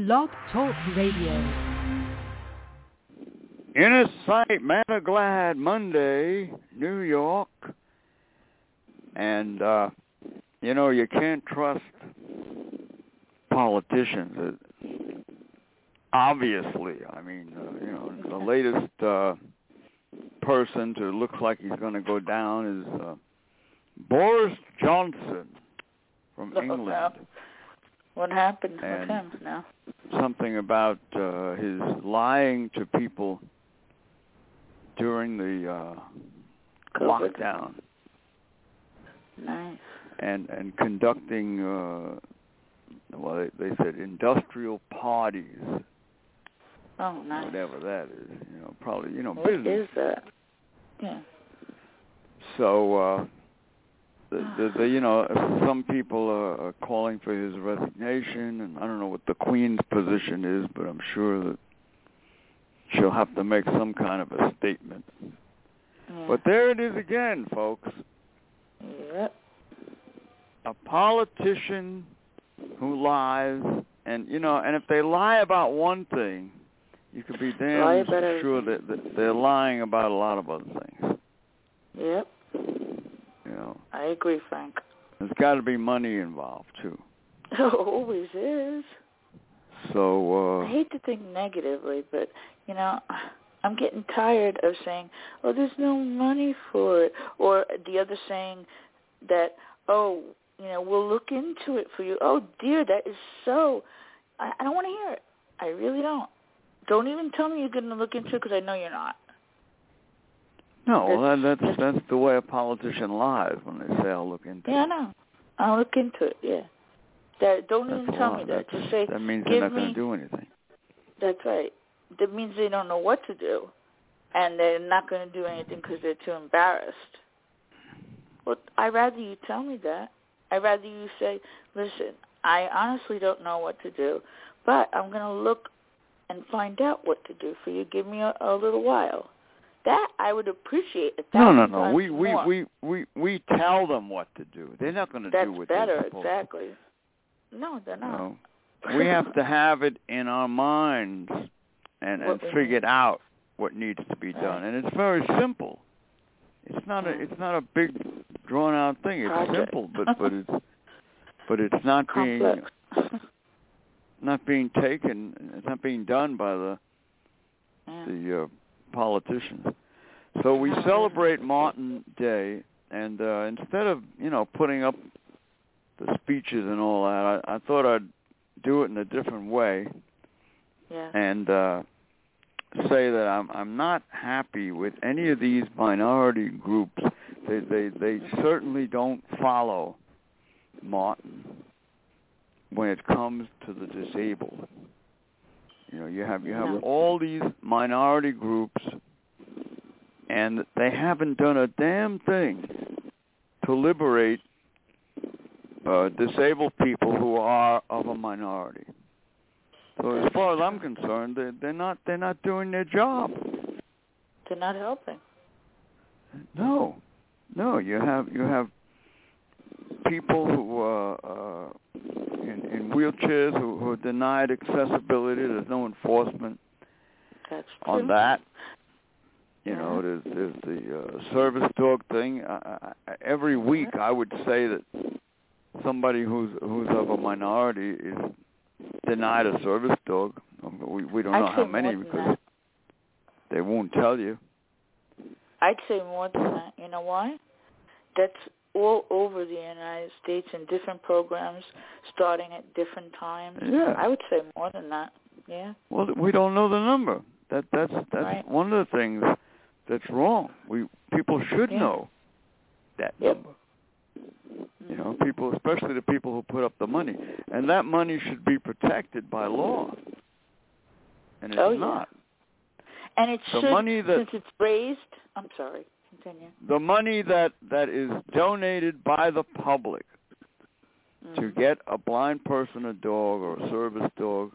Blog Talk Radio. Inner Sight, Managlad Monday, New York. And, you can't trust politicians. Obviously, the latest person to look like he's going to go down is Boris Johnson from England. No. What happened with him now? Something about his lying to people during the lockdown. Nice. And conducting, they said industrial parties. Oh, nice. Whatever that is, probably, what business. What is that? Yeah. So, some people are calling for his resignation, and I don't know what the Queen's position is, but I'm sure that she'll have to make some kind of a statement. Yeah. But there it is again, folks. Yep. A politician who lies, and if they lie about one thing, you can be damn sure that they're lying about a lot of other things. Yep. I agree, Frank. There's got to be money involved, too. Always is. So, I hate to think negatively, but, I'm getting tired of saying, oh, there's no money for it. Or the other saying that, we'll look into it for you. Oh, dear, that is so. I don't want to hear it. I really don't. Don't even tell me you're going to look into it because I know you're not. No, that's the way a politician lies when they say, I'll look into it. Yeah, I know. I'll look into it, yeah. Don't even tell me that. Just say, that means they're not going to do anything. That's right. That means they don't know what to do, and they're not going to do anything because they're too embarrassed. Well, I'd rather you tell me that. I'd rather you say, listen, I honestly don't know what to do, but I'm going to look and find out what to do for you. Give me a little while. That I would appreciate. No. We tell them what to do. They're not going to do what they're supposed to. That's better, exactly. No, they're not. No. We have to have it in our minds and figure out what needs to be done. And it's very simple. It's not a big drawn out thing. It's simple, but it's not complex. being taken. It's not being done by the politicians. So we celebrate Martin Day, and instead of putting up the speeches and all that, I thought I'd do it in a different way, and say that I'm not happy with any of these minority groups. They certainly don't follow Martin when it comes to the disabled. You have all these minority groups, and they haven't done a damn thing to liberate disabled people who are of a minority. So as far as I'm concerned, they're not doing their job. They're not helping. No, you have people who are in wheelchairs who are denied accessibility. There's no enforcement on that. There's the service dog thing. Every week, I would say that somebody who's of a minority is denied a service dog. We don't know how many because they won't tell you. I'd say more than that. You know why? That's all over the United States in different programs, starting at different times. Yeah. I would say more than that. Yeah. Well, we don't know the number. That's right. One of the things that's wrong. People should know that number. People, especially the people who put up the money, and that money should be protected by law. And it's not. And it the should, money that, since it's raised. I'm sorry. Continue. The money that is donated by the public to get a blind person a dog or a service dog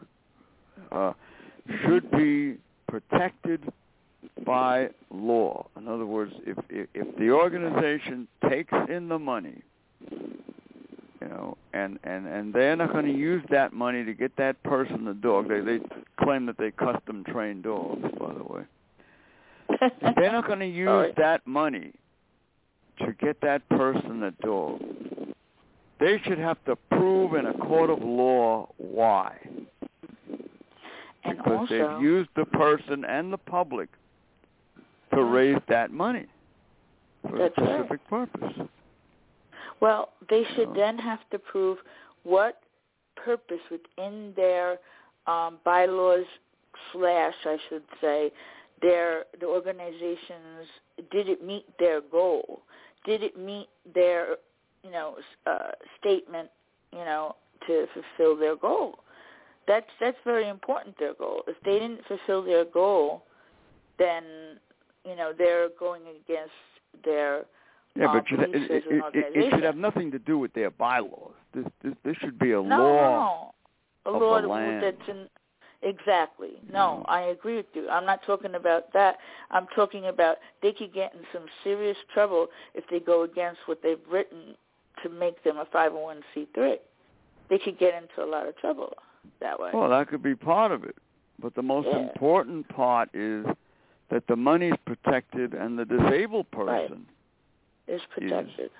should be protected by law. In other words, if the organization takes in the money, and they're not going to use that money to get that person the dog. They claim that they custom train dogs, by the way. If they're not going to use that money to get that person the dog, they should have to prove in a court of law why. And because also, they've used the person and the public to raise that money for a specific purpose. Well, they should then have to prove what purpose within their bylaws / I should say, the organizations, did it meet their goal? Did it meet their, statement, to fulfill their goal? That's very important, their goal. If they didn't fulfill their goal, then, they're going against their but it should have nothing to do with their bylaws. This should be a law of the land. That's in. Exactly. No, I agree with you. I'm not talking about that. I'm talking about they could get in some serious trouble if they go against what they've written to make them a 501c3. They could get into a lot of trouble that way. Well, that could be part of it. But the most important part is that the money is protected and the disabled person is protected.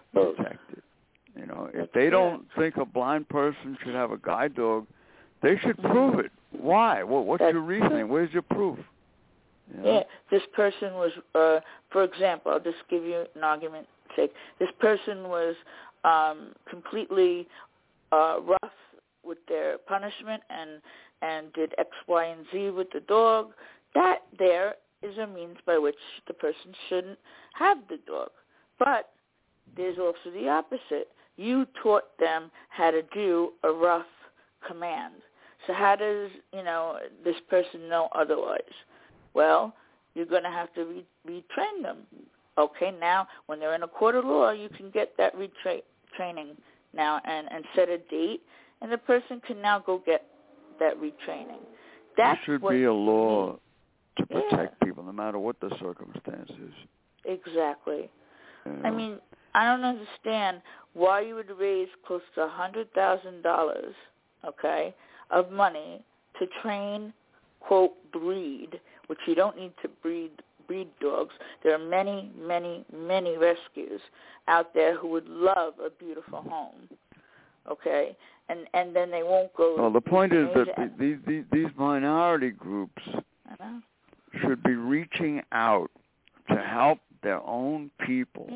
If they don't think a blind person should have a guide dog, they should prove it. Why? What's your reasoning? Where's your proof? Yeah, this person was, for example, I'll just give you an argument's sake. This person was completely rough with their punishment and did X, Y, and Z with the dog. That there is a means by which the person shouldn't have the dog. But there's also the opposite. You taught them how to do a rough command. So how does, this person know otherwise? Well, you're going to have to retrain them. Okay, now when they're in a court of law, you can get that retraining now and set a date, and the person can now go get that retraining. There should be a law to protect people, no matter what the circumstances. Exactly. I mean, I don't understand why you would raise close to $100,000, okay, of money to train, quote, breed, which you don't need to breed dogs. There are many, many, many rescues out there who would love a beautiful home, okay, and then they won't go. Well, the point is that these minority groups should be reaching out to help their own people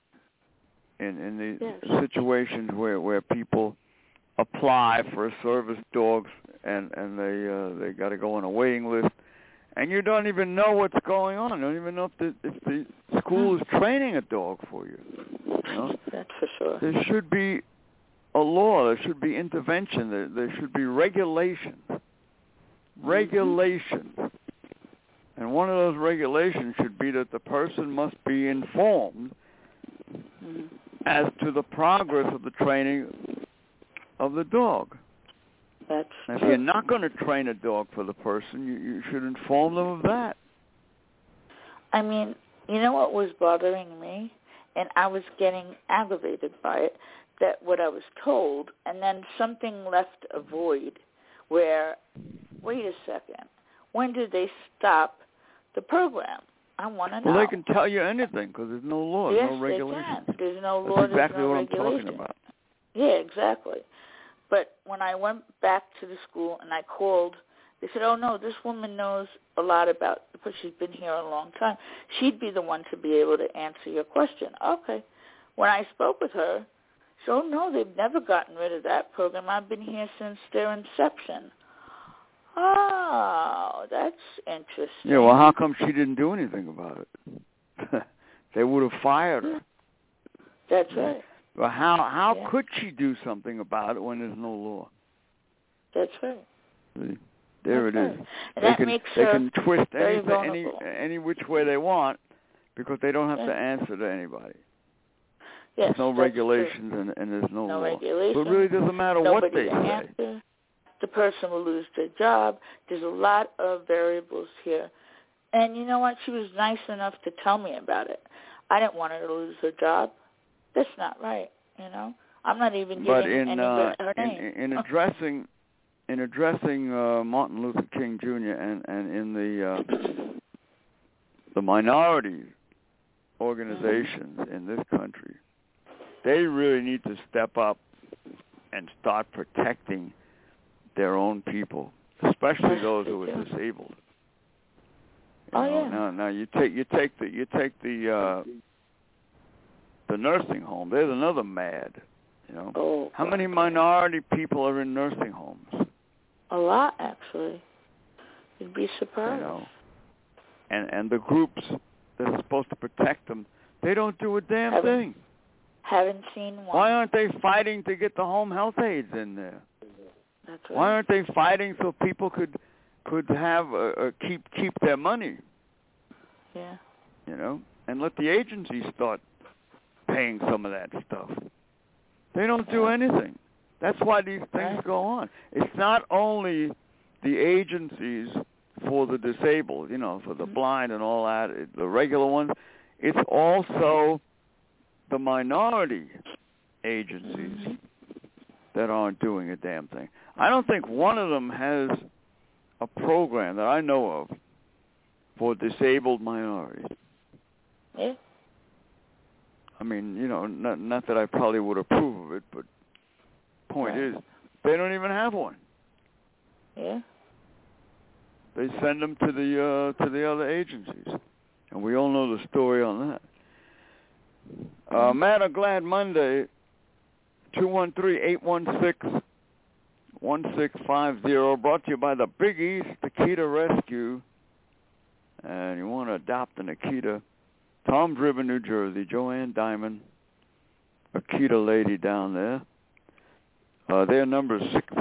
in the situations where people apply for service dogs and they got to go on a waiting list, and you don't even know what's going on. You don't even know if the school is training a dog for you. That's for sure. There should be a law. There should be intervention. There should be regulations. Regulations. And one of those regulations should be that the person must be informed as to the progress of the training of the dog. That's if you're not going to train a dog for the person, you should inform them of that. I mean, you know what was bothering me? And I was getting aggravated by it, that what I was told, and then something left a void where, wait a second, when did they stop the program? I want to know. Well, they can tell you anything because there's no law, no regulation. Yes, they can. There's no law, That's exactly there's no what regulation. I'm talking about. Yeah, exactly. But when I went back to the school and I called, they said, oh, no, this woman knows a lot about, because she's been here a long time. She'd be the one to be able to answer your question. Okay. When I spoke with her, she said, oh, no, they've never gotten rid of that program. I've been here since their inception. Oh, that's interesting. Yeah, well, how come she didn't do anything about it? They would have fired her. That's right. Well, how could she do something about it when there's no law? That's right. See, there That's it right. is. And they can twist any which way they want because they don't have to answer to anybody. Yes, there's no regulations and there's no law. Regulations. So it really doesn't matter what they say. Answer. The person will lose their job. There's a lot of variables here. And you know what? She was nice enough to tell me about it. I didn't want her to lose her job. That's not right, I'm not even giving her name. In addressing Martin Luther King Jr. and in the minority organizations in this country, they really need to step up and start protecting their own people, especially those who are disabled. Now you take the nursing home. There's another mad. How many minority people are in nursing homes? A lot, actually. You'd be surprised. And the groups that are supposed to protect them, they don't do a damn thing. Haven't seen one. Why aren't they fighting to get the home health aides in there? That's right. Why aren't they fighting so people could have keep their money? Yeah. And let the agencies start paying some of that stuff. They don't do anything. That's why these things go on. It's not only the agencies for the disabled, for the blind and all that, the regular ones. It's also the minority agencies that aren't doing a damn thing. I don't think one of them has a program that I know of for disabled minorities. Yeah. I mean, not that I probably would approve of it, but point is, they don't even have one. Yeah. They send them to the other agencies, and we all know the story on that. Mad or Glad Monday, 213-816-1650, brought to you by the Big East Akita Rescue. And you want to adopt an Akita, Tom's River, New Jersey, Joanne Diamond, Akita lady down there. Their number is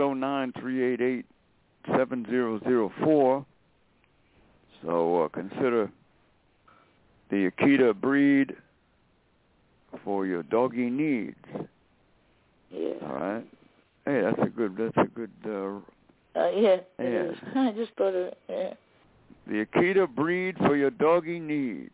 609-388-7004. So consider the Akita breed for your doggy needs. Yeah. All right. Hey, that's a good. Yeah. It is. I just thought of it. Yeah. The Akita breed for your doggy needs.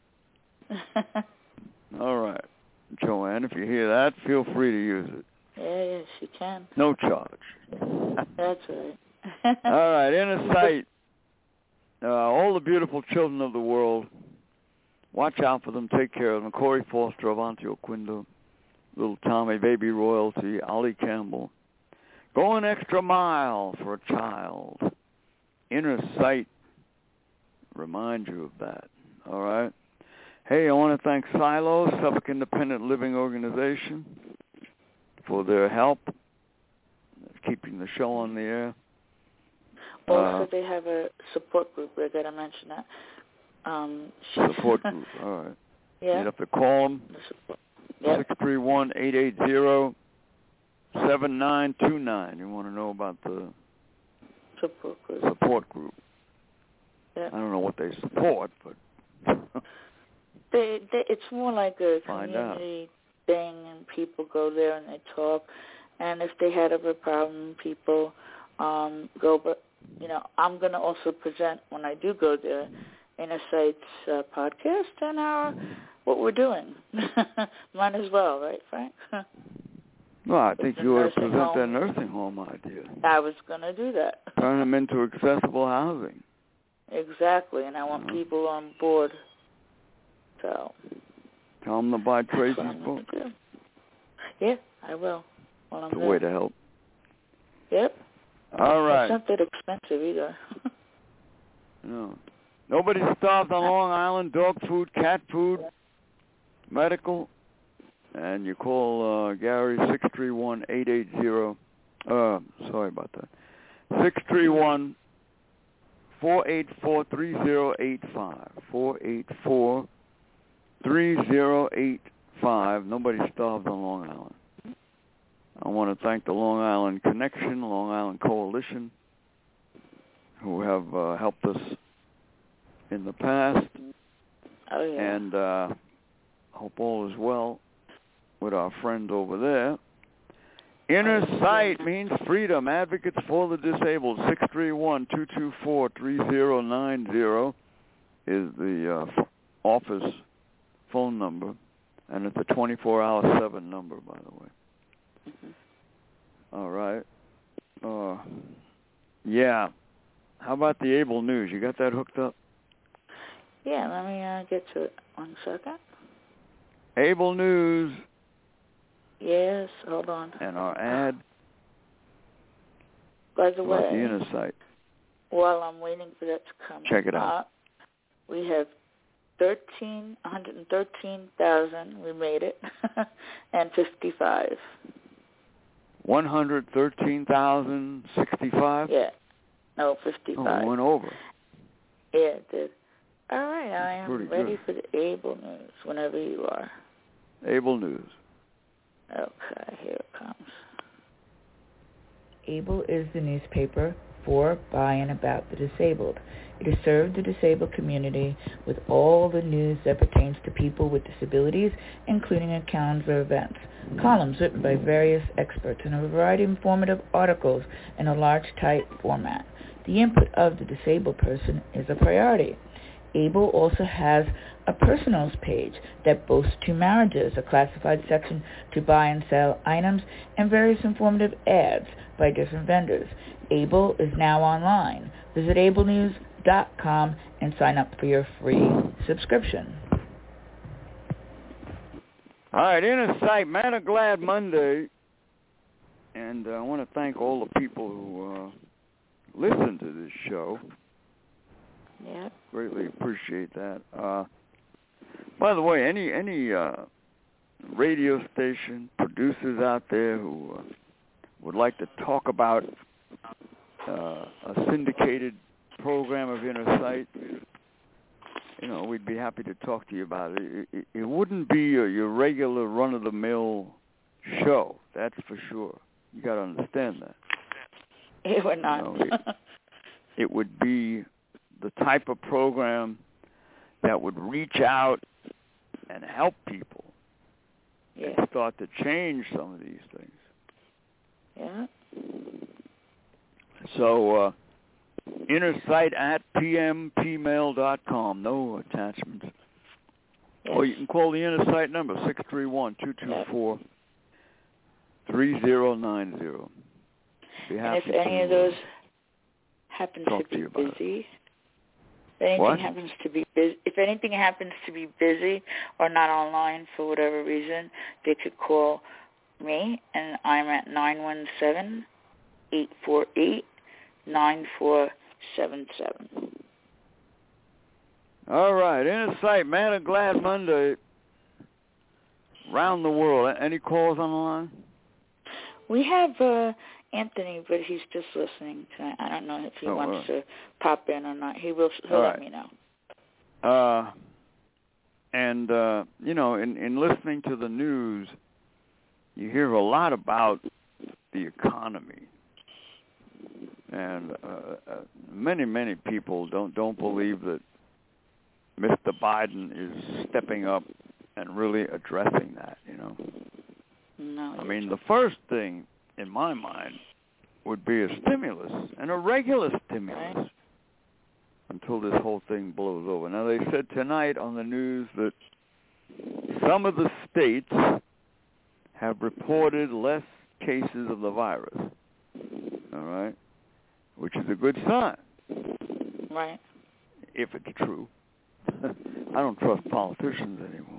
All right, Joanne, if you hear that, feel free to use it. Yeah, she can. No charge. That's right. All right, inner sight. All the beautiful children of the world, watch out for them, take care of them. Corey Foster, Avanti Oquindo, little Tommy, Baby Royalty, Ollie Campbell. Go an extra mile for a child. Inner sight. Remind you of that. All right. Hey, I want to thank Silo, Suffolk Independent Living Organization, for their help keeping the show on the air. Also, they have a support group. I got to mention that. Support group. All right. Yeah. You have to call them. Yep. 631-880-7929. You want to know about the support group. Yep. I don't know what they support, but it's more like a community thing, and people go there and they talk. And if they had a problem, people go. But I'm going to also present when I do go there, Inner Sight's podcast and what we're doing. Might as well, right, Frank? Well, I think you ought to present that nursing home idea. I was going to do that. Turn them into accessible housing. Exactly, and I want people on board. So tell them to buy Tracy's book. Yeah, I will. It's a way to help. Yep. All right. It's not that expensive either. No. Nobody's starved on Long Island. Dog food, cat food, medical. And you call Gary 631-880. Sorry about that. 631-484-3085. 484-3085. Nobody's starved on Long Island. I want to thank the Long Island Connection, Long Island Coalition, who have helped us in the past. Oh, yeah. And hope all is well with our friends over there. Inner Sight means freedom. Advocates for the disabled. 631-224-3090 is the office phone number, and it's a 24-hour 7 number, by the way. All right. Yeah. How about the Able News? You got that hooked up? Yeah, let me get to it. 1 second. Able News. Yes, hold on. And our ad. By the way, the inner site. While I'm waiting for that to come check it out. We have 113,000. We made it, and 55. 113,065. Yeah, no, 55. Oh, it went over. Yeah, it did. All right, I am ready good. for the Able News whenever you are. Able News. Okay, here it comes. Able is the newspaper for, by, and about the disabled. It has served the disabled community with all the news that pertains to people with disabilities, including a calendar of events, columns written by various experts, and a variety of informative articles in a large, tight format. The input of the disabled person is a priority. Able also has a personals page that boasts 2 marriages, a classified section to buy and sell items, and various informative ads by different vendors. Able is now online. Visit ablenews.com and sign up for your free subscription. All right, Inner Sight, Man of Glad Monday. And I want to thank all the people who listen to this show. Yeah. Greatly appreciate that. By the way, any radio station producers out there who would like to talk about a syndicated program of Inner Sight, we'd be happy to talk to you about it. It wouldn't be your regular run-of-the-mill show, that's for sure. You got to understand that. It would not. It would be the type of program that would reach out and help people and start to change some of these things. Yeah. So, Inner Sight at pmpmail.com. No attachments. Yes. Or you can call the Inner Sight number, 631-224-3090. Be happy and if any of those happen to be busy, if anything happens to be busy or not online for whatever reason, they could call me, and I'm at 917-848-9477. All right, Inner Sight, Man of Glad Monday, round the world. Any calls on the line? We have Anthony, but he's just listening tonight. I don't know if he wants to pop in or not. He'll let me know. And in listening to the news, you hear a lot about the economy, and many people don't believe that Mr. Biden is stepping up and really addressing that. No. I mean, the first thing in my mind would be a stimulus, and a regular stimulus, until this whole thing blows over. Now, they said tonight on the news that some of the states have reported less cases of the virus, all right, which is a good sign. Right. If it's true. I don't trust politicians anymore.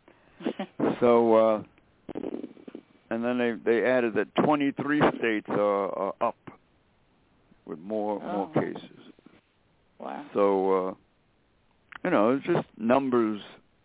So, and then they added that 23 states are up with more cases. Wow. So, it's just numbers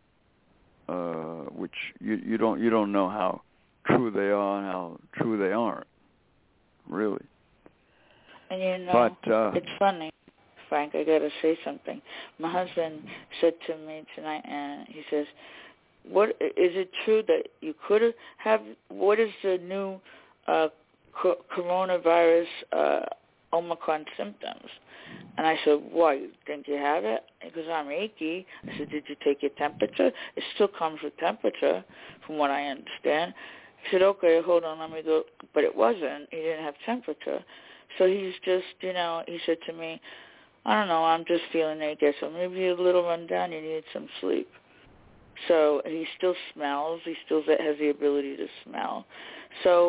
which you don't know how true they are and how true they aren't, really. And but it's funny, Frank, I got to say something. My husband said to me tonight, and he says, "What is it true that you could have? What is the new coronavirus Omicron symptoms?" And I said, "Why, you think you have it?" Because I'm achy. I said, "Did you take your temperature?" It still comes with temperature, from what I understand. He said, "Okay, hold on, let me go." But it wasn't. He didn't have temperature. So he's just, he said to me, "I don't know, I'm just feeling naked, so maybe you're a little run down, you need some sleep." So he still smells. He still has the ability to smell. So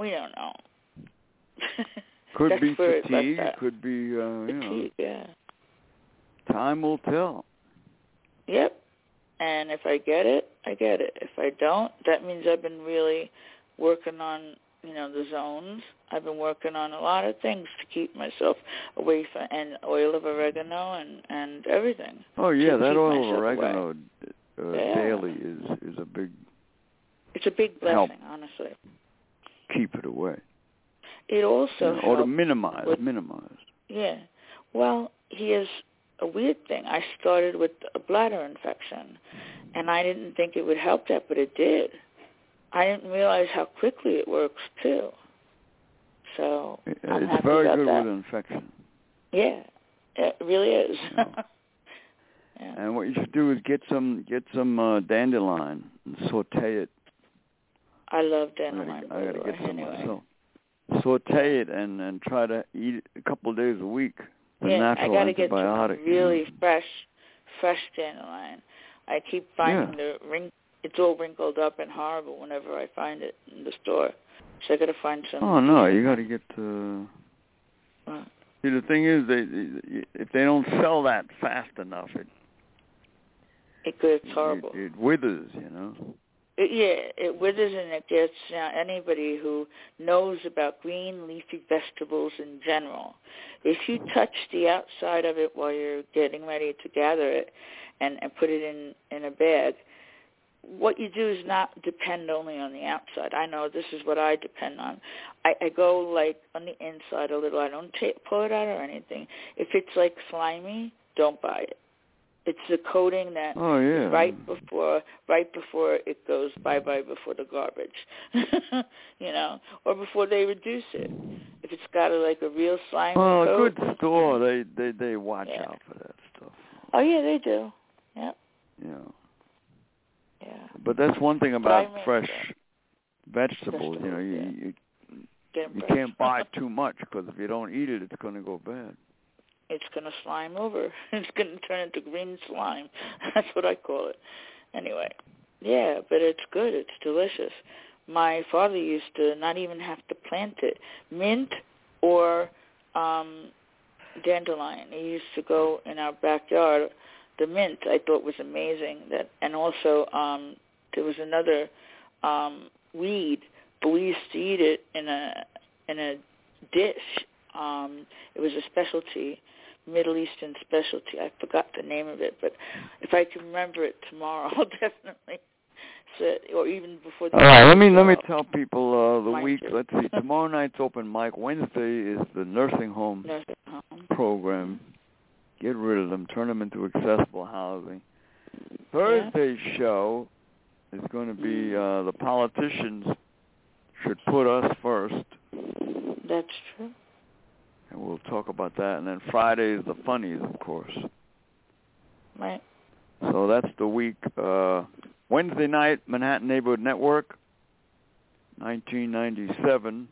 We don't know. Could be fatigue. fatigue. Could be, fatigue, yeah. Time will tell. Yep. And if I get it, I get it. If I don't, that means I've been really working on, the zones. I've been working on a lot of things to keep myself away from, and oil of oregano and everything. Oh, yeah, that oil of oregano daily is a big... It's a big blessing, help. Honestly. Keep it away. It also helps. Or to minimize. Yeah. Well, here's a weird thing. I started with a bladder infection, and I didn't think it would help that, but it did. I didn't realize how quickly it works, too. So I'm happy it's very about good that. with infection. Yeah, it really is. Yeah. And what you should do is get some dandelion and saute it. I love dandelion. I got to get some anyway. myself. Saute it and try to eat it a couple of days a week. The natural I got to antibiotic. Get some really fresh dandelion. I keep finding it's all wrinkled up and horrible whenever I find it in the store. So I got to find some. Oh no, you got to get. See, the thing is, if they don't sell that fast enough, it gets horrible. It withers, It withers, and it gets anybody who knows about green leafy vegetables in general. If you touch the outside of it while you're getting ready to gather it and put it in a bag, what you do is not depend only on the outside. I know this is what I depend on. I go like on the inside a little. I don't pull it out or anything. If it's like slimy, don't buy it. It's the coating that right before it goes bye-bye before the garbage, or before they reduce it. If it's got a real slimy coat. A good store, they watch out for that stuff. Oh, yeah, they do. Yep. Yeah. Yeah. But that's one thing about fresh vegetables. You can't buy too much because if you don't eat it, it's going to go bad. It's going to slime over. It's going to turn into green slime. That's what I call it. Anyway, yeah, but it's good. It's delicious. My father used to not even have to plant it. Mint or dandelion. He used to go in our backyard. The mint I thought was amazing. And also there was another weed, but we used to eat it in a dish. It was a specialty, Middle Eastern specialty. I forgot the name of it, but if I can remember it tomorrow, I'll definitely say, or even before the... All right, let me tell people the week. Too. Let's see. Tomorrow night's open mic. Wednesday is the nursing home program. Get rid of them. Turn them into accessible housing. Thursday's show is going to be the politicians should put us first. That's true. And we'll talk about that. And then Friday is the funnies, of course. Right. So that's the week. Wednesday night, Manhattan Neighborhood Network, 1997,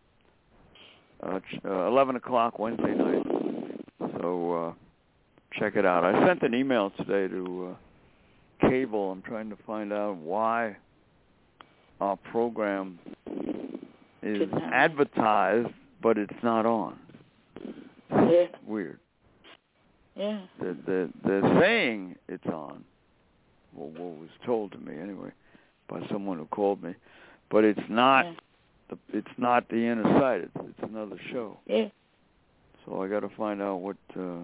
11 o'clock Wednesday night. So check it out. I sent an email today to Cable. I'm trying to find out why our program is advertised, but it's not on. Yeah. Weird. Yeah. They're saying it's on. Well, what was told to me anyway by someone who called me, but it's not. Yeah. It's not the inner side. It's another show. Yeah. So I got to find out what's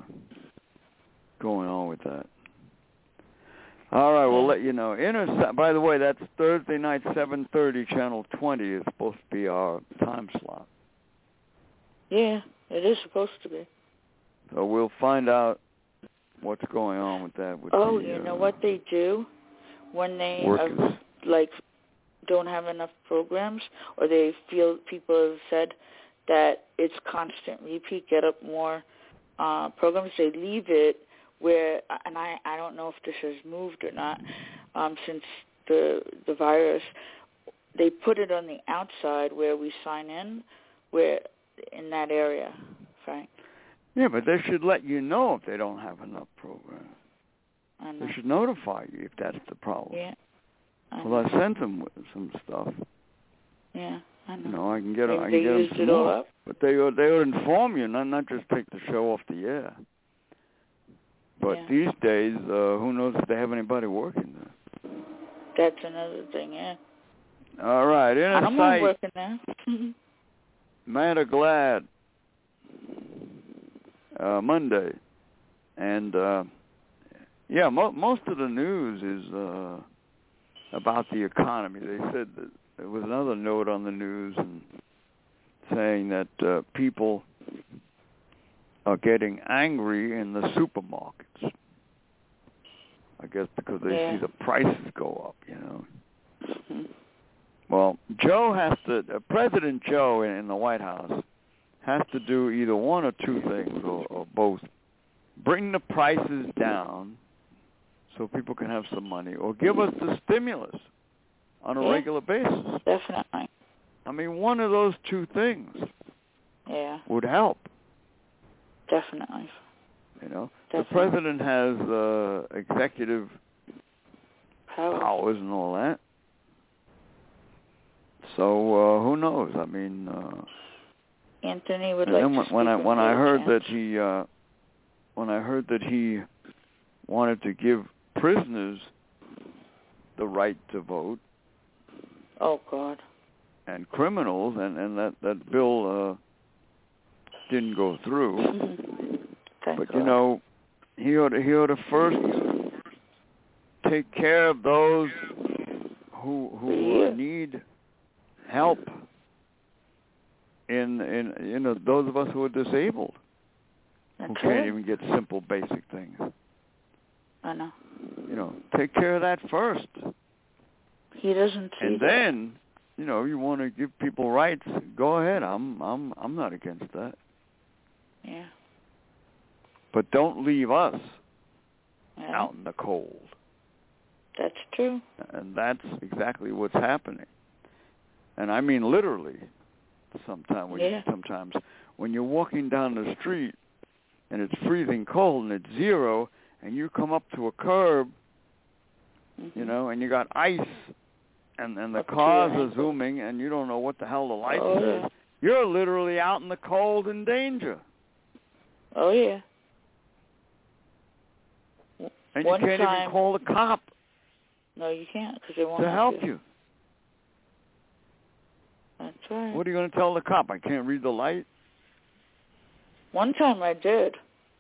going on with that. All right, we'll let you know. By the way, that's Thursday night, 7:30, Channel 20 is supposed to be our time slot. Yeah, it is supposed to be. So we'll find out what's going on with that. You know what they do when they don't have enough programs, or they feel people have said that it's constant repeat, get up more programs. They leave it where, and I don't know if this has moved or not since the virus. They put it on the outside where we sign in, where in that area, Frank. Yeah, but they should let you know if they don't have enough programs. I know. They should notify you if that's the problem. Yeah. I sent them some stuff. Yeah. I know. You know, I can get They them used some it all more. up. But they would inform you, not just take the show off the air. But these days, who knows if they have anybody working there? That's another thing, yeah. All right, I don't mind working there. Matter Glad, Monday. And, most of the news is about the economy. They said that there was another note on the news and saying that people are getting angry in the supermarkets. I guess because they see the prices go up, you know. Mm-hmm. Well, President Joe in the White House has to do either one or two things, or both. Bring the prices down so people can have some money, or give us the stimulus on a regular basis. Definitely. I mean, one of those two things would help. Definitely. You know, Definitely. the president has executive powers and all that. So who knows? I mean, Anthony would like to speak. When I heard that he wanted to give prisoners the right to vote. Oh God. And criminals, and that bill didn't go through. Thank but God. You know, he ought to first take care of those who need help. In you know, those of us who are disabled, who can't even get simple basic things. I know. You know, take care of that first. He doesn't see and that. Then, you know, you want to give people rights, go ahead. I'm not against that. Yeah. But don't leave us out in the cold. That's true. And that's exactly what's happening. And I mean literally. Sometimes when you're walking down the street and it's freezing cold and it's 0 and you come up to a curb, you know, and you got ice and the cars are zooming and you don't know what the hell the light says. You're literally out in the cold in danger. Oh, yeah. And you can't even call the cop. No, you can't because they won't help you. That's right. What are you going to tell the cop? I can't read the light? One time I did.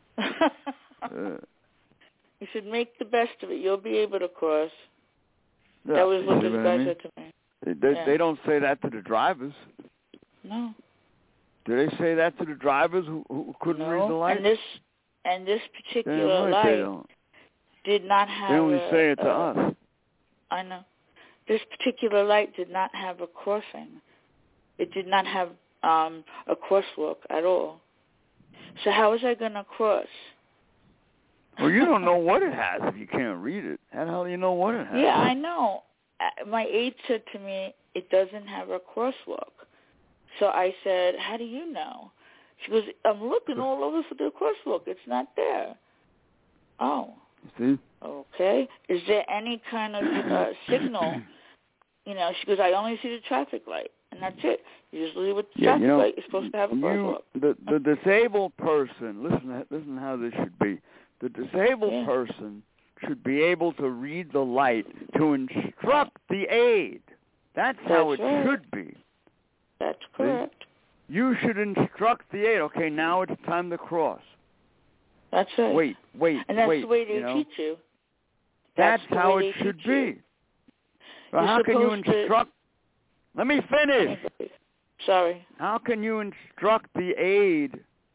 You should make the best of it. You'll be able to cross. Yeah, that was what this guy said to me. They don't say that to the drivers. No. Do they say that to the drivers who couldn't read the light? And this particular light did not have They only say it to us. I know. This particular light did not have a crossing. It did not have a crosswalk at all. So how was I going to cross? Well, you don't know what it has if you can't read it. How the hell do you know what it has? Yeah, I know. My aide said to me, it doesn't have a crosswalk. So I said, how do you know? She goes, I'm looking all over for the crosswalk. It's not there. Oh. See? Okay. Is there any kind of signal? You know, she goes, I only see the traffic light, and that's it. Usually with the traffic light, you're supposed to have a crosswalk. The disabled person, listen how this should be. The disabled person should be able to read the light to instruct the aide. That's how it should be. That's correct. See? You should instruct the aide. Okay, now it's time to cross. That's right. Wait, and that's wait. The way they teach you. That's how it should be. Well, how can you instruct? Let me finish. Sorry. How can you instruct the aide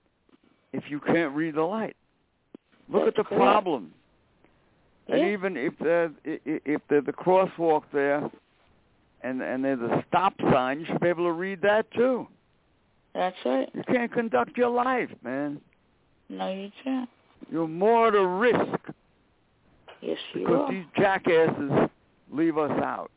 if you can't read the light? Look at the problem. Yeah. And even if there's the crosswalk there and there's a stop sign, you should be able to read that too. That's right. You can't conduct your life, man. No, you can't. You're more at a risk. Yes, you are. Because these jackasses leave us out.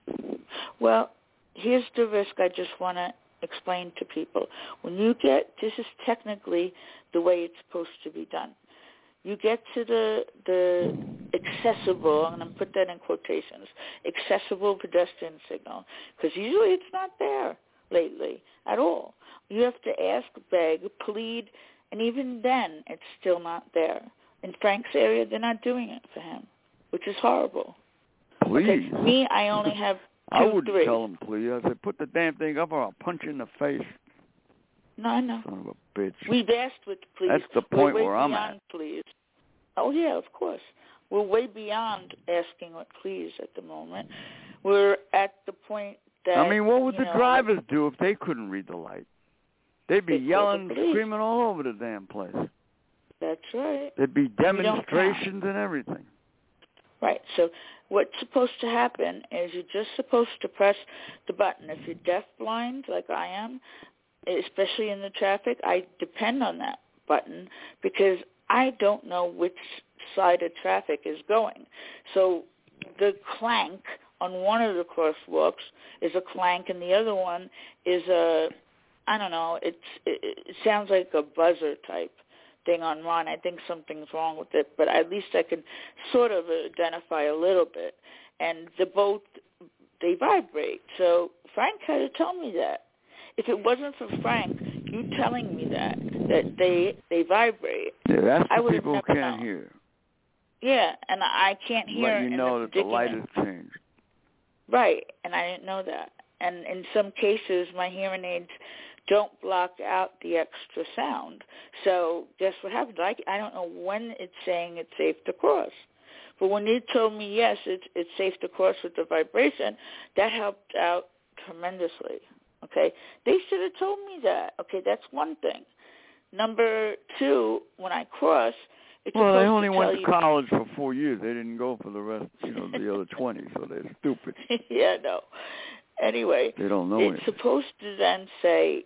Well, here's the risk I just want to explain to people. When you this is technically the way it's supposed to be done. You get to the accessible, I'm going to put that in quotations, accessible pedestrian signal, because usually it's not there. lately at all. You have to ask, beg, plead, and even then it's still not there. In Frank's area, they're not doing it for him, which is horrible. Please. Okay, me, I only have 2, I wouldn't 3. tell him please. I said, put the damn thing up or I'll punch you in the face. No, I know. Son of a bitch. We've asked with please. That's the point We're way where I'm beyond at. Please. Oh, yeah, of course. We're way beyond asking with please at the moment. We're at the point that, I mean, what would the drivers do if they couldn't read the light? They'd be yelling, screaming all over the damn place. That's right. There'd be demonstrations and everything. Right. So what's supposed to happen is you're just supposed to press the button. If you're deafblind, like I am, especially in the traffic, I depend on that button because I don't know which side of traffic is going. So the clank on one of the crosswalks is a clank, and the other one is I don't know, it sounds like a buzzer type thing on mine. I think something's wrong with it, but at least I can sort of identify a little bit. And they vibrate. So Frank had to tell me that. If it wasn't for Frank, you telling me that they vibrate, yeah, that's I what people can't known. hear. Yeah, and I can't hear. Let you know that the light has changed. Right, and I didn't know that. And in some cases, my hearing aids don't block out the extra sound. So guess what happens? I don't know when it's saying it's safe to cross. But when you told me, yes, it's safe to cross with the vibration, that helped out tremendously. Okay? They should have told me that. Okay, that's one thing. Number 2, when I cross, it's well, they supposed only to went tell to college for 4 years. They didn't go for the rest, the other 20, so they're stupid. Yeah, no. Anyway, they don't know it's anything. supposed to then say,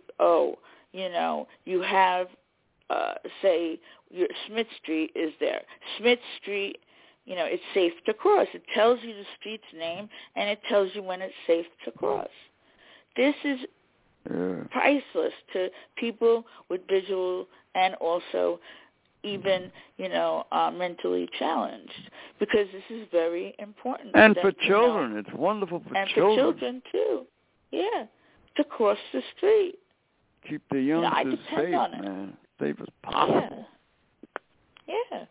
you have, say, your Smith Street is there. Smith Street, it's safe to cross. It tells you the street's name, and it tells you when it's safe to cross. This is priceless to people with visual and also even, mentally challenged, because this is very important. And for children. It's wonderful for children. And for children, too. Yeah, to cross the street. Keep the youngsters safe, man. Safe as possible. Yeah.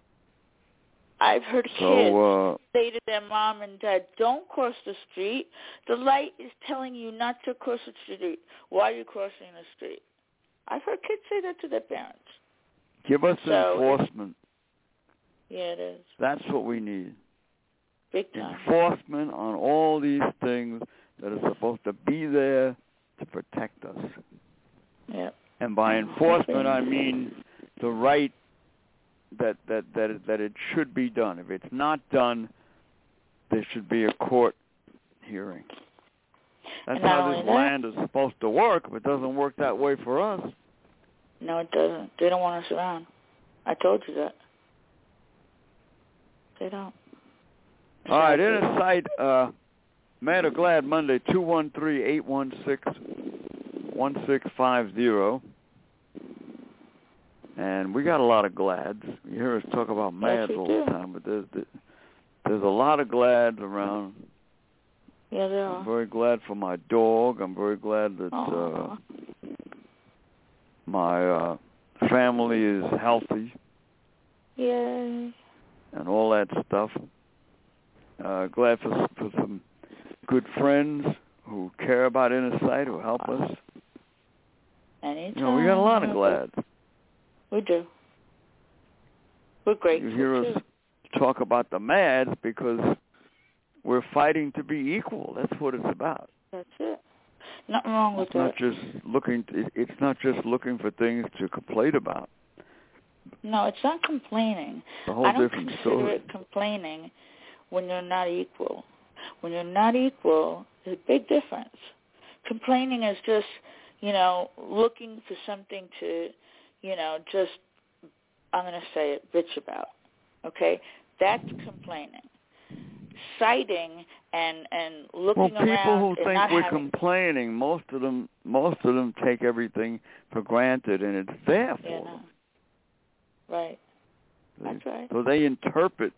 I've heard kids say to their mom and dad, don't cross the street. The light is telling you not to cross the street. Why are you crossing the street? I've heard kids say that to their parents. Give us enforcement. Yeah, it is. That's what we need. Big time. Enforcement on all these things that are supposed to be there to protect us. Yep. And by enforcement, I mean the right that it should be done. If it's not done, there should be a court hearing. That's how this land is supposed to work, but it doesn't work that way for us. No, it doesn't. They don't want us around. I told you that. They don't. All right, Inner Sight, Mad or Glad Monday, 213-816-1650. And we got a lot of glads. You hear us talk about mads all the time, but there's a lot of glads around. Yeah, there are. I'm very glad for my dog. I'm very glad that my family is healthy. Yay. And all that stuff. Glad for some good friends who care about Inner Sight, who help us. Anytime. We got a lot of glads. We do. We're grateful. You hear us talk about the mads because we're fighting to be equal. That's what it's about. That's it. Nothing wrong with that. It's not just looking for things to complain about. No, it's not complaining. It's a whole different story. I don't consider it complaining when you're not equal. When you're not equal, there's a big difference. Complaining is just, looking for something to, just, I'm going to say it, bitch about. Okay? That's complaining. Citing and looking around. Well, people who think we're complaining, most of them take everything for granted, and it's their fault. No. Right. That's right. So they interpret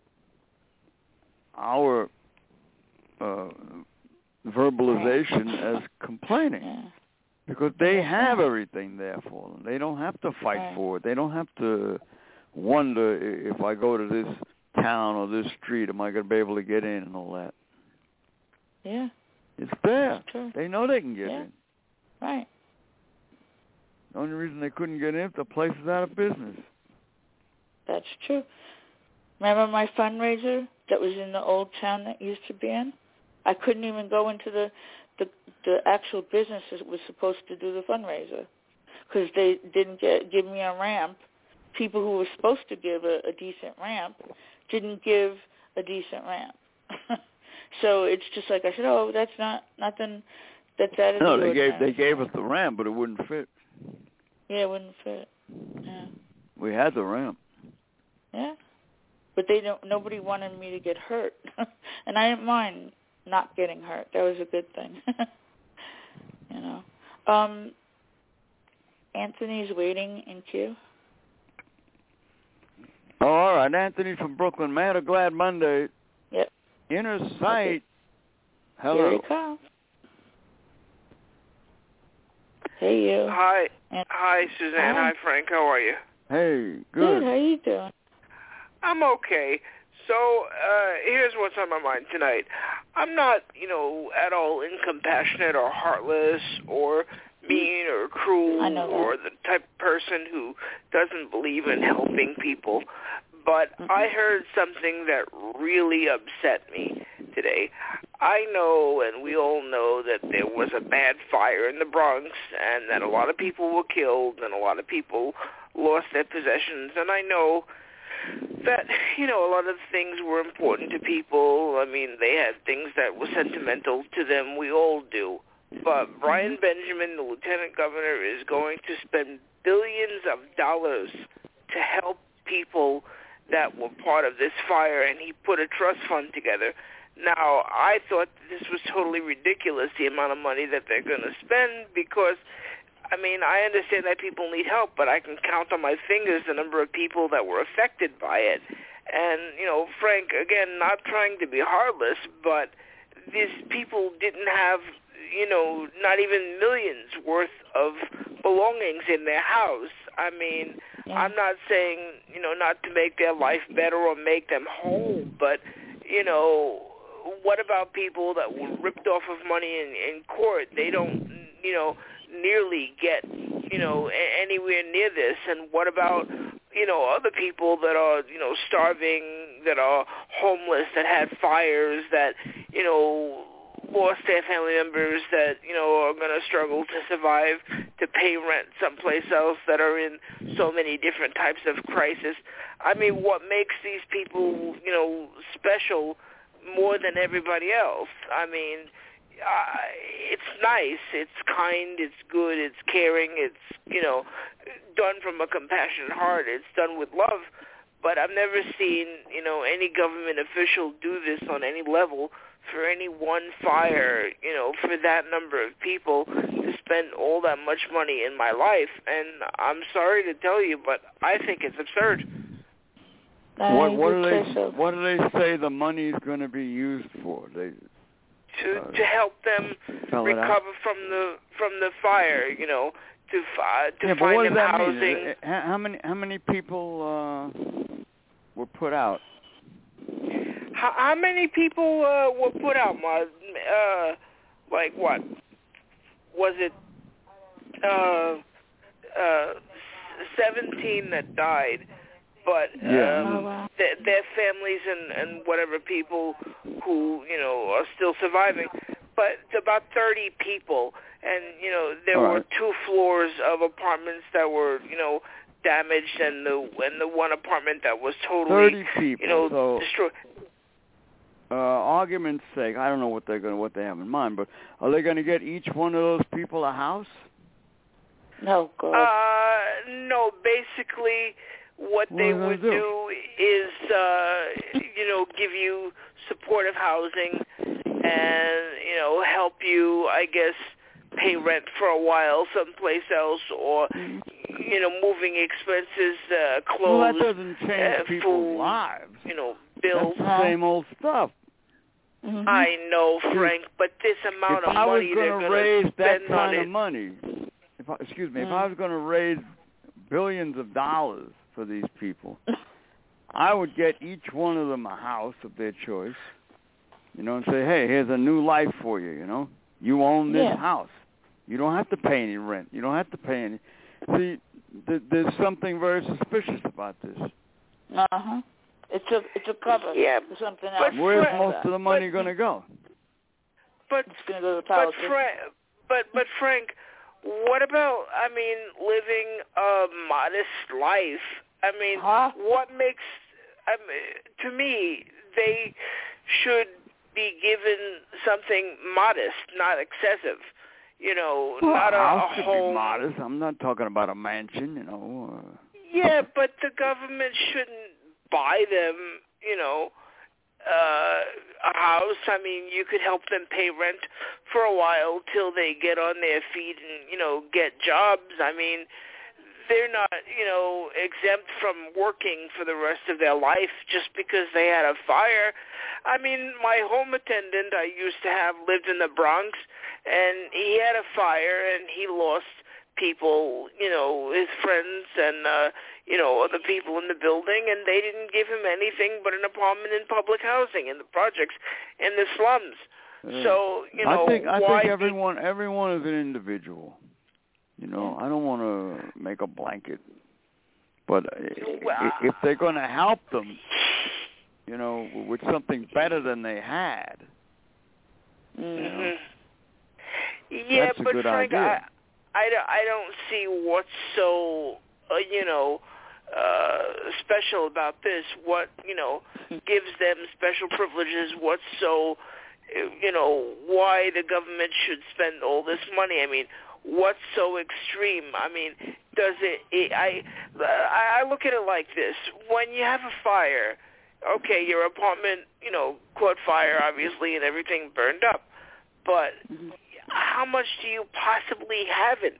our verbalization as complaining. Yeah. Because they have everything there for them. They don't have to fight for it. They don't have to wonder if I go to this town or this street, am I going to be able to get in and all that. Yeah. It's there. That's true. They know they can get in. Right. The only reason they couldn't get in is the place is out of business. That's true. Remember my fundraiser that was in the old town that used to be in? I couldn't even go into the actual business that was supposed to do the fundraiser because they didn't give me a ramp. People who were supposed to give a decent ramp didn't give a decent ramp. So it's just like I said, oh, that's nothing that's out of the ordinary. No, they gave us the ramp, but it wouldn't fit. Yeah, it wouldn't fit. Yeah. We had the ramp. Yeah. But nobody wanted me to get hurt. And I didn't mind not getting hurt. That was a good thing. You know. Anthony's waiting in queue. Oh, all right. Anthony from Brooklyn. Man, a glad Monday. Yep. Inner sight. Okay. Hello. Here he comes. Hey, you. Hi. Hi, Suzanne. Hi, Frank. How are you? Hey, good. How you doing? I'm okay. So here's what's on my mind tonight. I'm not, at all incompassionate or heartless or mean or cruel or the type of person who doesn't believe in helping people. But I heard something that really upset me today. I know, and we all know, that there was a bad fire in the Bronx and that a lot of people were killed and a lot of people lost their possessions. And I know that, a lot of things were important to people. I mean, they had things that were sentimental to them. We all do. But Brian Benjamin, the lieutenant governor, is going to spend billions of dollars to help people that were part of this fire, and he put a trust fund together. Now, I thought this was totally ridiculous, the amount of money that they're going to spend, because, I understand that people need help, but I can count on my fingers the number of people that were affected by it. And, Frank, again, not trying to be heartless, but these people didn't have, not even millions worth of belongings in their house. I'm not saying, not to make their life better or make them whole, but, what about people that were ripped off of money in court? They don't, nearly get, anywhere near this. And what about, other people that are, starving, that are homeless, that had fires, that, lost their family members, that, are going to struggle to survive, to pay rent someplace else, that are in so many different types of crisis. What makes these people, special more than everybody else? It's nice, it's kind, it's good, it's caring, it's, done from a compassionate heart, it's done with love. But I've never seen, any government official do this on any level for any one fire, for that number of people, to spend all that much money in my life. And I'm sorry to tell you, but I think it's absurd. What do they say the money is going to be used for? To help them recover from the fire, to find them housing. Mean? How many people were put out? How many people were put out, Ma? Like what? Was it 17 that died? But their families and whatever people who, are still surviving. But it's about 30 people. And, there were 2 floors of apartments that were, damaged, and the one apartment that was totally, 30 people, destroyed. Argument's sake, I don't know what they have in mind, but are they going to get each one of those people a house? No, God. No, basically what they would do is, give you supportive housing and, help you, I guess, pay rent for a while someplace else, or, moving expenses, clothes, well, that doesn't change people's food, lives. Bills. That's the same old stuff. Mm-hmm. I know, Frank, but this amount of money they're going to raise that spend kind on of money, if I was going to raise billions of dollars for these people, I would get each one of them a house of their choice, and say, hey, here's a new life for you, You own this house. You don't have to pay any rent. You don't have to pay any. See, there's something very suspicious about this. Uh-huh. It's a cover for something else. But where's most of the money going to go? But it's going to go to politics. But Frank, what about, living a modest life? What makes, to me, they should be given something modest, not excessive. Not a house should home. Be modest. I'm not talking about a mansion, Yeah, but the government shouldn't buy them, a house. You could help them pay rent for a while till they get on their feet and, get jobs. They're not, exempt from working for the rest of their life just because they had a fire. My home attendant I used to have lived in the Bronx, and he had a fire, and he lost people, his friends and, other people in the building, and they didn't give him anything but an apartment in public housing in the projects, in the slums. So, I think everyone is an individual. I don't want to make a blanket, but if they're going to help them, with something better than they had, yeah, that's a but good Frank, idea. I don't see what's so, special about this. What, gives them special privileges? What's so, why the government should spend all this money? What's so extreme? Does it I look at it like this. When you have a fire, okay, your apartment, caught fire, obviously, and everything burned up. But how much do you possibly have in?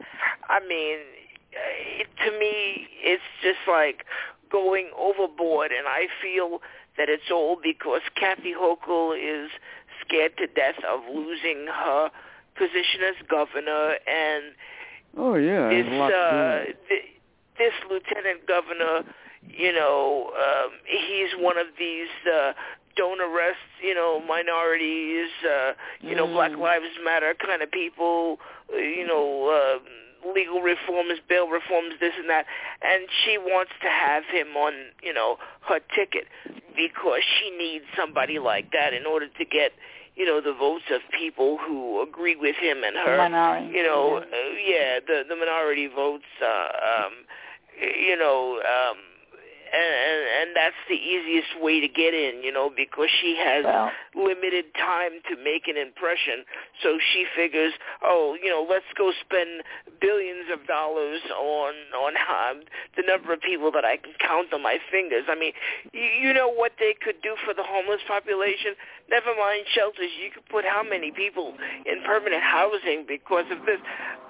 To me, it's just like going overboard, and I feel that it's all because Kathy Hochul is scared to death of losing her position as governor, and this lieutenant governor, he's one of these don't arrest, minorities, Black Lives Matter kind of people, legal reforms, bail reforms, this and that, and she wants to have him on, her ticket because she needs somebody like that in order to get, the votes of people who agree with him and her. The minority. The minority votes, and that's the easiest way to get in, because she has limited time to make an impression. So she figures, let's go spend billions of dollars on the number of people that I can count on my fingers. You know what they could do for the homeless population? Never mind shelters. You could put how many people in permanent housing because of this?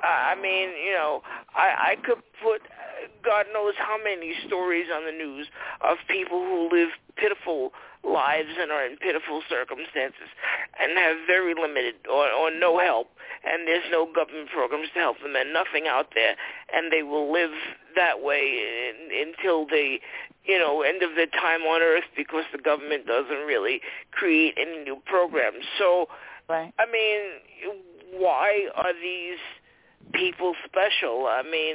I could put God knows how many stories on the news of people who live pitiful lives and are in pitiful circumstances and have very limited or no help, and there's no government programs to help them and nothing out there, and they will live that way until they, end of their time on earth because the government doesn't really create any new programs. So, right. Why are these people special?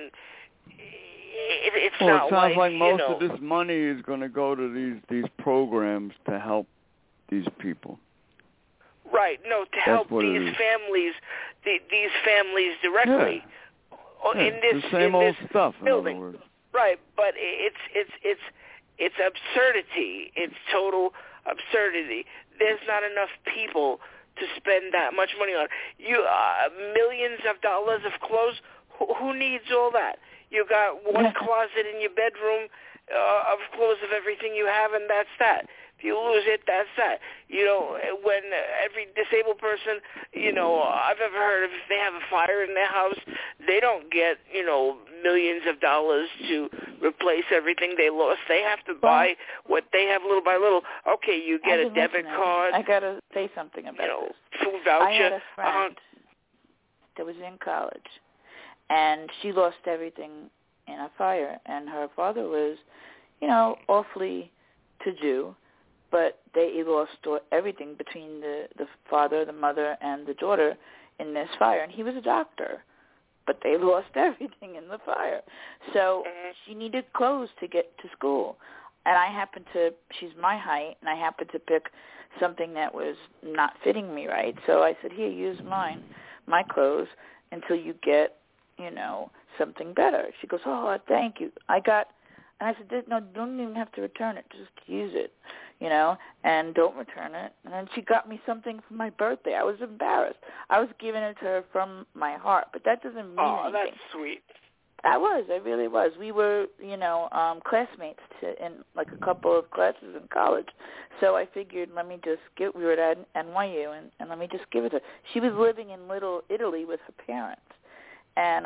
It sounds like most of this money is going to go to these programs to help these people. Right. No, to help these families, these families directly. Yeah. In this, the same old stuff. Building. In other words. Right, but it's absurdity. It's total absurdity. There's not enough people to spend that much money on. Millions of dollars of clothes. Who needs all that? You got one closet in your bedroom of clothes of everything you have, and that's that. If you lose it, that's that. When every disabled person, I've ever heard of, if they have a fire in their house, they don't get, millions of dollars to replace everything they lost. They have to buy what they have little by little. Okay, you get a debit card. I got to say something about this. Food voucher. I had a friend that was in college, and she lost everything in a fire, and her father was, awfully to-do, but they lost everything between the father, the mother, and the daughter in this fire, and he was a doctor, but they lost everything in the fire. So she needed clothes to get to school, and she's my height, and I happened to pick something that was not fitting me right, so I said, here, use my clothes, until you get, something better. She goes, oh, thank you. And I said, no, don't even have to return it. Just use it, and don't return it. And then she got me something for my birthday. I was embarrassed. I was giving it to her from my heart, but that doesn't mean anything. Oh, that's sweet. I really was. We were, classmates in like a couple of classes in college. So I figured, we were at NYU, and let me just give it to her. She was living in Little Italy with her parents. And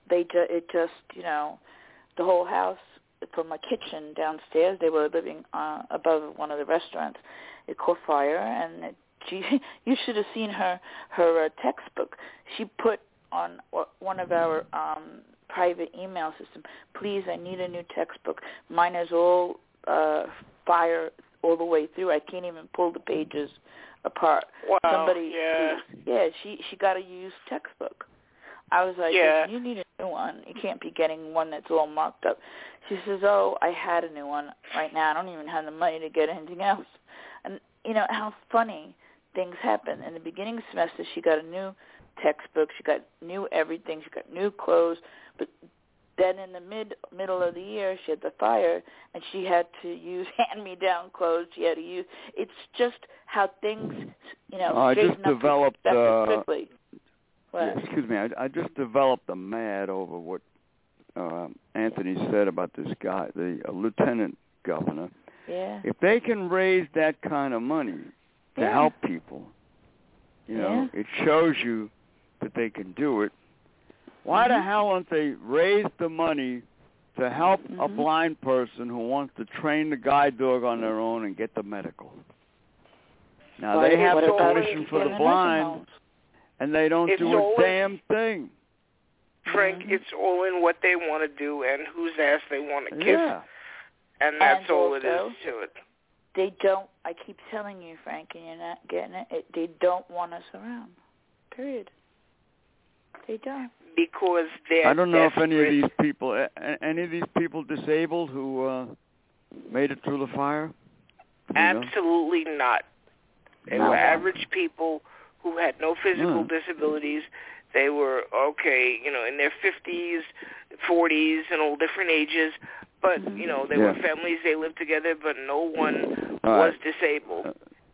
the whole house, from a kitchen downstairs, they were living above one of the restaurants. It caught fire, and you should have seen her textbook. She put on one of our private email system, please, I need a new textbook. Mine is all fire all the way through. I can't even pull the pages apart. Wow, she got a used textbook. I was like, you need a new one. You can't be getting one that's all marked up. She says, oh, I had a new one. Right now I don't even have the money to get anything else. And, how funny things happen. In the beginning semester, she got a new textbook. She got new everything. She got new clothes. But then in the middle of the year, she had the fire, and she had to use hand-me-down clothes. She had to use. It's just how things, I just developed. Quickly. Excuse me. I just developed a mad over what Anthony said about this guy, the lieutenant governor. Yeah. If they can raise that kind of money to help people, it shows you that they can do it. Why the hell don't they raise the money to help a blind person who wants to train the guide dog on their own and get the medical? Now, they have the commission for the blind, and they don't do a damn thing. Frank, it's all in what they want to do and whose ass they want to kiss. Yeah. And that's all it is to it. They don't, I keep telling you, Frank, and you're not getting it, they don't want us around. Period. They don't. Because they're I don't know desperate. if any of these people disabled who made it through the fire? Absolutely not. They were average people who had no physical disabilities. They were, in their 50s, 40s, and all different ages. But, they were families, they lived together, but no one was disabled.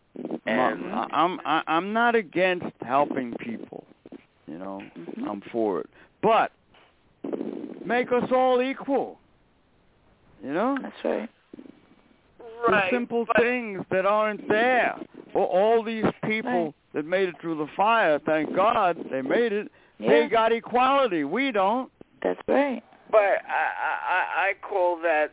I'm not against helping people. I'm for it. But make us all equal. That's right. The simple things that aren't there. All these people that made it through the fire, thank God they made it. Yeah. They got equality. We don't. That's right. But I call that,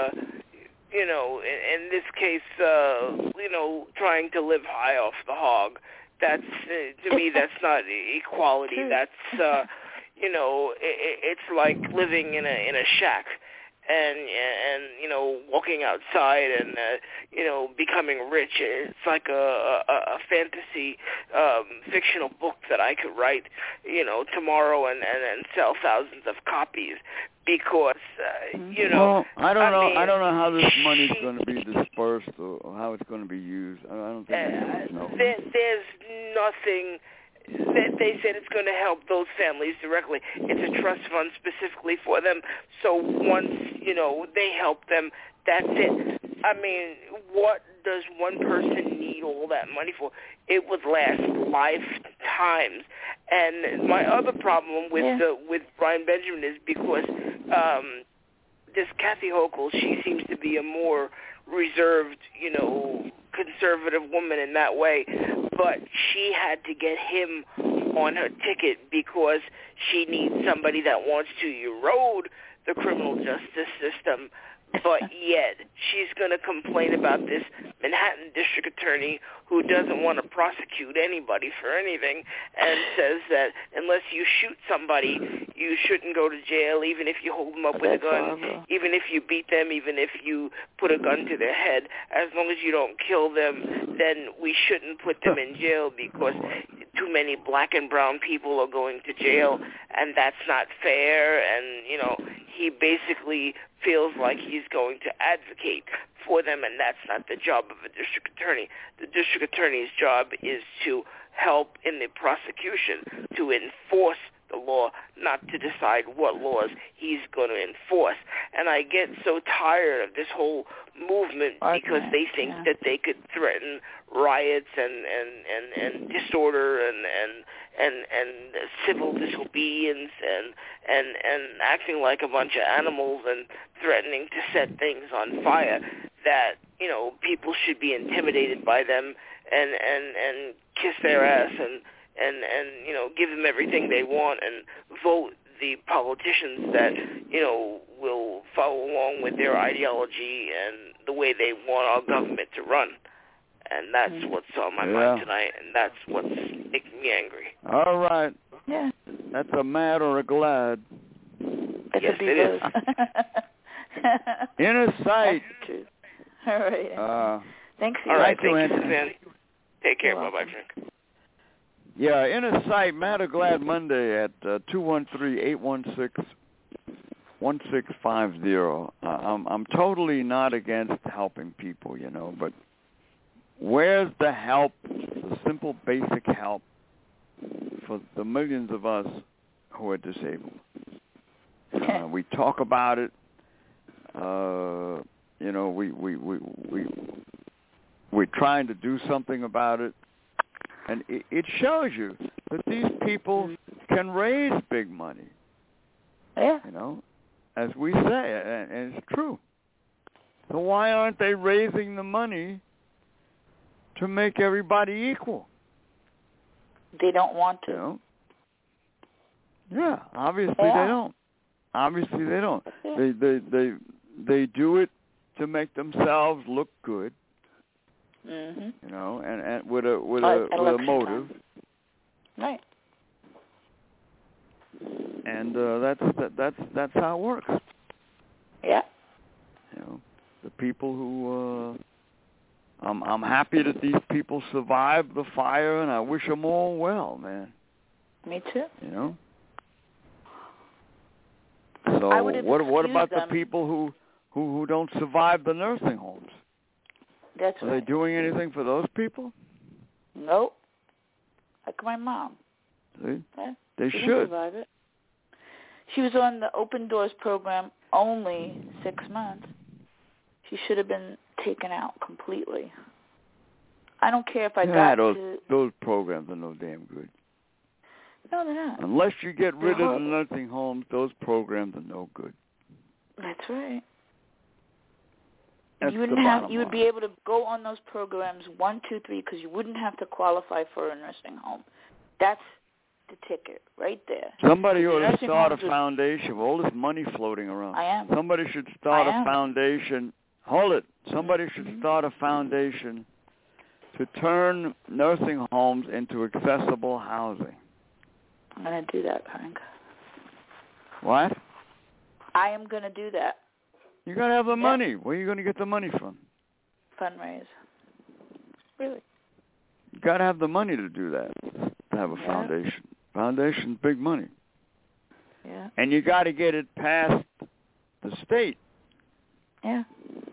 in this case, trying to live high off the hog. That's, to me, that's not equality. That's, it's like living in a shack and walking outside and, becoming rich. It's like a fantasy fictional book that I could write, tomorrow and sell thousands of copies because, Well, I don't know how this money's going to be dispersed or how it's going to be used. I don't think anyone knows. There's nothing. They said it's going to help those families directly. It's a trust fund specifically for them. So once, they help them, that's it. I mean, what does one person need all that money for? It would last lifetimes. And my other problem with Brian Benjamin is because this Kathy Hochul, she seems to be a more reserved, conservative woman in that way, but she had to get him on her ticket because she needs somebody that wants to erode the criminal justice system, but yet she's going to complain about this Manhattan district attorney who doesn't want to prosecute anybody for anything and says that unless you shoot somebody, you shouldn't go to jail, even if you hold them up with a gun, even if you beat them, even if you put a gun to their head. As long as you don't kill them, then we shouldn't put them in jail because too many black and brown people are going to jail, and that's not fair. And, you know, he basically feels like he's going to advocate for them, and that's not the job of a district attorney. The district attorney's job is to help in the prosecution, to enforce the law, not to decide what laws he's going to enforce. And I get so tired of this whole movement because they think that they could threaten riots and disorder and civil disobedience and acting like a bunch of animals and threatening to set things on fire, that, you know, people should be intimidated by them and kiss their ass and you know, give them everything they want and vote the politicians that, you know, will follow along with their ideology and the way they want our government to run. And that's what's on my mind tonight, and that's what's making me angry. All right. Yeah. That's a mad or a glad. Yes, it is. Inner sight. That's the truth. All right. Thanks. All right, thank you, Anthony. Suzanne. Take care. Bye-bye, Frank. Yeah, Inner Sight, Mad or Glad Monday at 213-816-1650. I'm totally not against helping people, you know, but where's the help, the simple basic help for the millions of us who are disabled? We talk about it. You know, we're trying to do something about it. And it shows you that these people can raise big money. Yeah. You know, as we say, and it's true. So why aren't they raising the money to make everybody equal? They don't want to. You know? Yeah, obviously they don't. Obviously they don't. Yeah. They do it to make themselves look good. Mm-hmm. You know, and with a motive, right? And that's how it works. Yeah. You know, the people who I'm happy that these people survived the fire, and I wish them all well, man. Me too. You know. So what about the people who don't survive the nursing homes? That's Are they doing anything for those people? Nope. Like my mom. See? Yeah, they she should. Didn't survive it. She was on the Open Doors program only 6 months. She should have been taken out completely. I don't care if I got those programs are no damn good. No, they're not. Unless you get rid of the nursing homes, those programs are no good. That's right. That's you would be able to go on those programs 1, 2, 3 because you wouldn't have to qualify for a nursing home. That's the ticket right there. Somebody ought to start a foundation with all this money floating around. I am. Somebody should start a foundation. Hold it. Somebody should start a foundation to turn nursing homes into accessible housing. I'm going to do that, Frank. What? I am going to do that. You got to have the money. Where are you going to get the money from? Fundraise. Really? You got to have the money to do that, to have a foundation. Foundation's big money. Yeah. And you got to get it past the state. Yeah.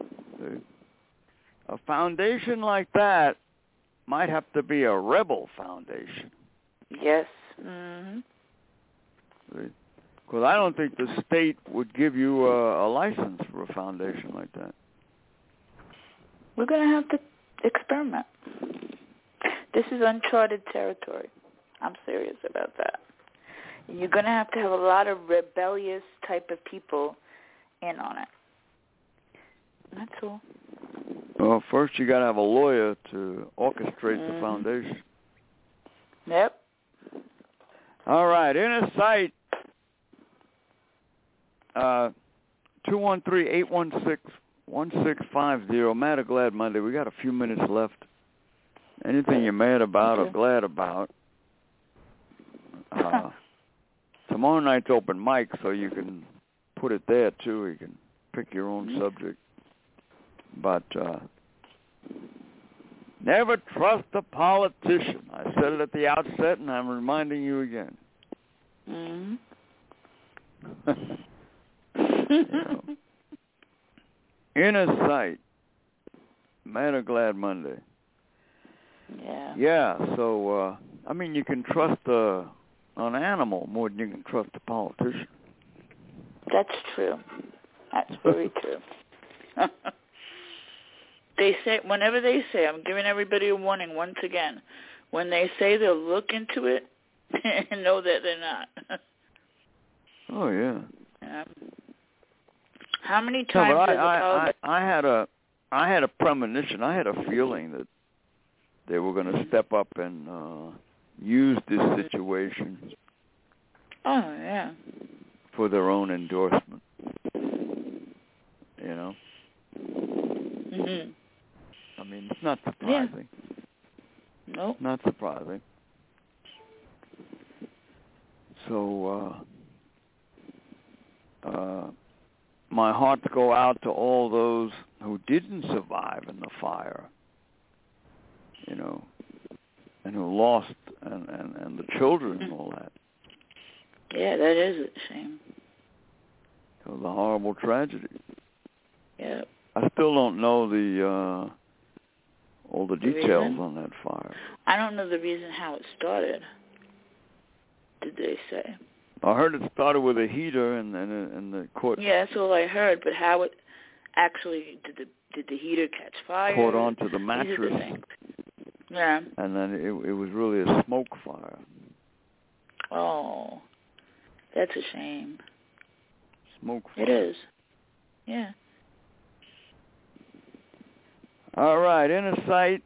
A foundation like that might have to be a rebel foundation. Yes. Mm-hmm. Because I don't think the state would give you a license for a foundation like that. We're going to have to experiment. This is uncharted territory. I'm serious about that. You're going to have a lot of rebellious type of people in on it. That's all. Well, first you got to have a lawyer to orchestrate the foundation. Yep. All right, Inner Sight, 213-816-1650. Mad or Glad Monday. We got a few minutes left. Anything you're mad about or glad about. Tomorrow night's open mic, so you can put it there, too. You can pick your own subject. But never trust a politician. I said it at the outset, and I'm reminding you again. Mm-hmm. You know. Inner Sight, Mad or Glad Monday. Yeah. Yeah, so, I mean, you can trust an animal more than you can trust a politician. That's true. That's very true. They say, whenever they say, I'm giving everybody a warning once again, when they say they'll look into it, know that they're not. Oh, yeah. How many times I had a premonition. I had a feeling that they were going to step up and use this situation. Oh, yeah. For their own endorsement. You know? Mm-hmm. I mean, it's not surprising. Yeah. Nope. Not surprising. So, my hearts go out to all those who didn't survive in the fire, you know, and who lost, and the children and all that. Yeah, that is a shame. It was a horrible tragedy. Yeah. I still don't know all the details reason? on that fire. I don't know the reason how it started. Did they say? I heard it started with a heater and the caught. Yeah, that's all I heard. But how it actually did the heater catch fire? Caught onto the mattress. Yeah. And then it was really a smoke fire. Oh, that's a shame. Smoke fire. It is. Yeah. All right, Inner Sight.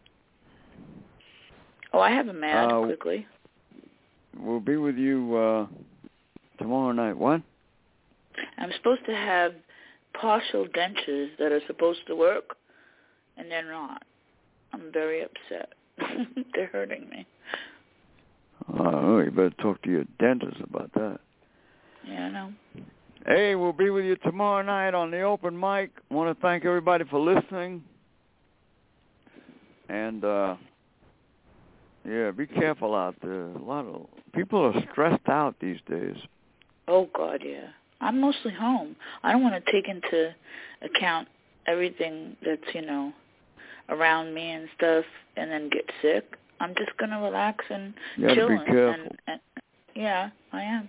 Oh, I have a mad quickly. We'll be with you tomorrow night. What? I'm supposed to have partial dentures that are supposed to work, and they're not. I'm very upset. They're hurting me. Oh, you better talk to your dentist about that. Yeah, I know. Hey, we'll be with you tomorrow night on the open mic. I want to thank everybody for listening. And, yeah, be careful out there. A lot of people are stressed out these days. Oh, God, yeah. I'm mostly home. I don't want to take into account everything that's, you know, around me and stuff and then get sick. I'm just going to relax and chill. Be careful. And, yeah, I am.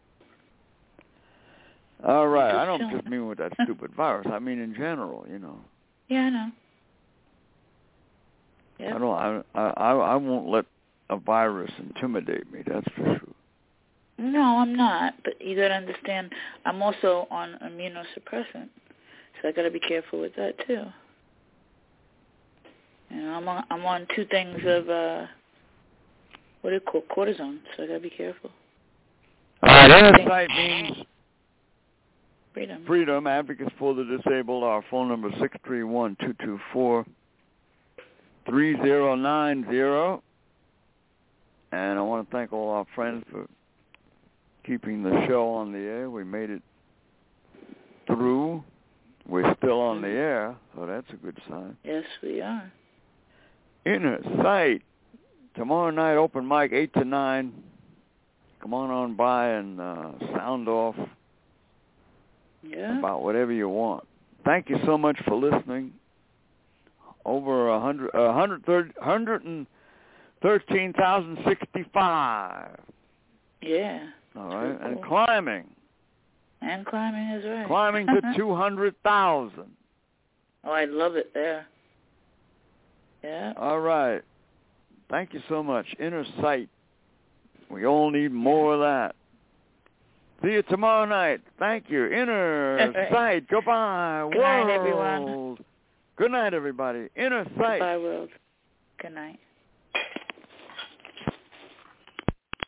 All right. I don't just mean with that stupid virus. I mean in general, you know. Yeah, I know. Yep. I won't let a virus intimidate me. That's for sure. No, I'm not. But you got to understand, I'm also on immunosuppressant, so I got to be careful with that too. You know, I'm on 2 things of what do you call cortisone, so I got to be careful. All right, Inner Sight means freedom. Freedom. Advocates for the Disabled. Our phone number is 631-224-3090. And I want to thank all our friends for keeping the show on the air. We made it through. We're still on the air, so that's a good sign. Yes, we are. Inner Sight. Tomorrow night, open mic, 8 to 9. Come on by and sound off about whatever you want. Thank you so much for listening. Over 113,065. Yeah. All right, cool. And climbing. And climbing is right. Climbing to 200,000. Oh, I love it there. Yeah. All right. Thank you so much. Inner Sight. We all need more of that. See you tomorrow night. Thank you. Inner Sight. Goodbye. Good night, everyone. Good night, everybody. Inner Sight. Goodbye, world. Good night.